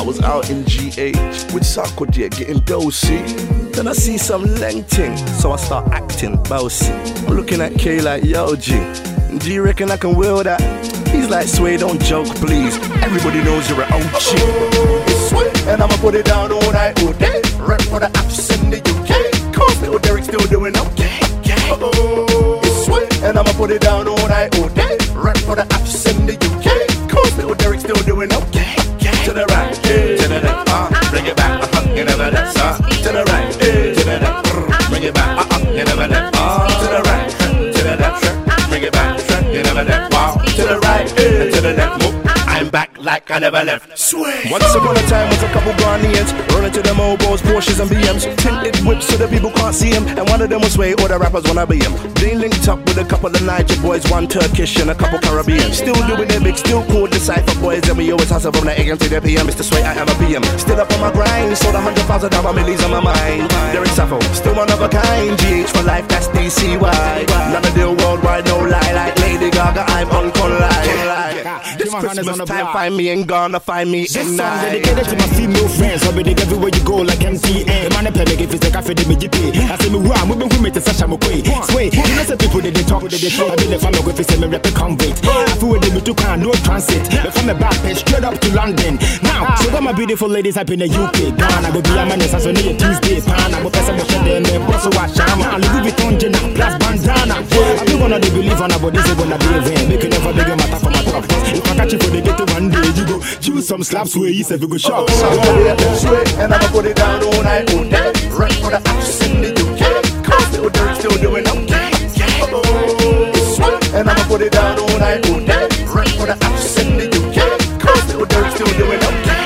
was out in GH with Sarkodie getting dosey. Then I see some lengthing, so I start acting bossy. I'm looking at K like, yo G, do you reckon I can will that? He's like, Sway, don't joke please, everybody knows you're an OG. It's Sway, and I'ma put it down all night, all day. Rep for the apps in the UK, cause little Derek still doing okay. It's Sway, and I'ma put it down all night, all day. Rep for the apps in the UK, cause little Derek still doing okay. To the right, to the left, bring it back, you never left, to the right, to the left, bring it back, you never left, to the right, to the left, bring it back, you never left, to the right, to the left, I'm back like I never left. Sway. Once upon a time was a couple Ghanaians rolling to the mobiles, Porsches and BMs, tinted whips so the people can't see him. And one of them was Sway, all the rappers wanna be him. They linked up with a couple of Niger boys, one Turkish and a couple Caribbean. Still doing it big, still called the cypher boys, and we always hustle from the AM to the PM. Mr. Sway, I am a PM. Still up on my grind, sold $100,000 millies on my mind. Derek Sappho, still one of a kind. GH for life, that's DCY. Another deal worldwide, no lie. Like Lady Gaga, I'm on live. This Christmas time, find me in Ghana, find me in Night. Dedicated to my female friends, I'll be there everywhere you go like MTN. Man, if it's like I feel the GP. I say me wow, moving with me to Sasha Mokwe. Sway, you know some people they talk, they talk. I be the family with me rep a convict. I feel with them to can no transit. But from the back page straight up to London. Now, so got my beautiful ladies up in the UK. Ghana, go be a man, so need a Tuesday. Pan, I'm a person with them, boss of a shama. Louis Vuitton, Jenna, plus bandana. I be one of the believe on about this, is gonna be a event. Make it never bigger matter for my top. If I catch you for the ghetto one day, you go choose some slaps where you said we go shop. Sway, and I'ma put it down all night, all day. Rep for the apps in the UK, cause little Derek still doing okay. It's Sway, and I'ma put it down all night, all day. Rep for the apps in the UK, cause little Derek still doing okay.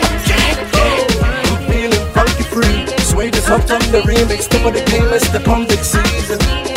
I'm feeling funky free. Sway just hopped on the remix, top of the game, it's the convict season.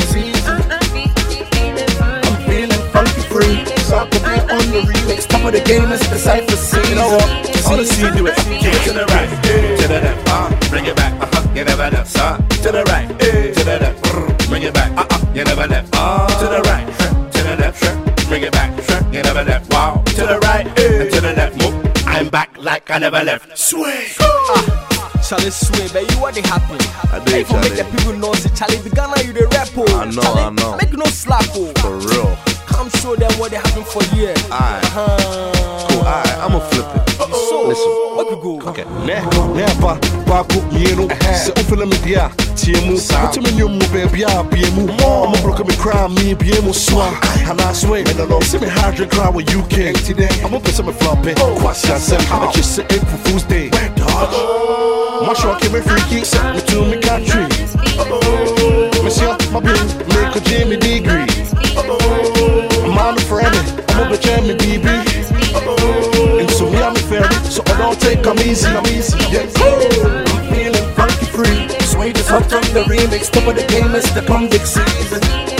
I'm feeling funky free. So I could be on the remix, top of the game, it's the cypher scene. You know what? Just wanna see you do it. Give it to the right, to the left, bring it back, you never left, to the right, to the left, bring it back, you never left, to the right, to the left, bring it back, you never left, wow, to the right, to the left, I'm back like I never left. Sway. Charlie Sway, baby, what they happen? Hey, for make the people know, say Charlie, the Ghana you the rap, I know. Make no slap, for real. Come show them what they happen for years. Cool, I'ma flip it. So, listen, what we go? Okay. Never, Baku, Yeno, Sefila Media, Tiemu, Timu, baby, Biemu, I'ma broke me crime, me, Biemu, Swan, and I swear, and I don't see me hydrogen crowd with UK today. I'm gonna put some flop in, Kwasi, I just say April Fool's Day. My show came freaky, set me to me country. Monsieur, my blue, make a Jamie degree. I'm on the Friday, I'm a Jamie BB. And so me, I'm a fairy, so I don't take them easy, yeah. I'm feeling funky free. Sway just hopped on the remix, top of the game, it's the convict season.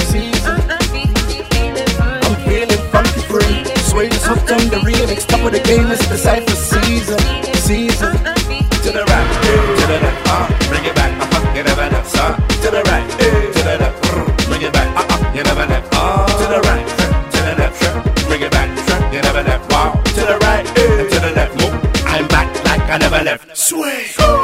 I'm feeling funky free. Sway just hopped on the remix, top of the game, it's the cypher season. To the right, to the left, bring it back, you never left, to the right, to the left, bring it back, you never left, to the right, to the left, bring it back, you never left, wow, to the right, to the left, I'm back like I never left. Sway.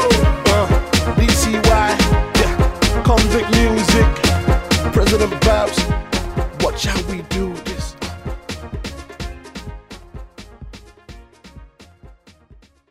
DCY, yeah, convict music, President Babs, watch how we do.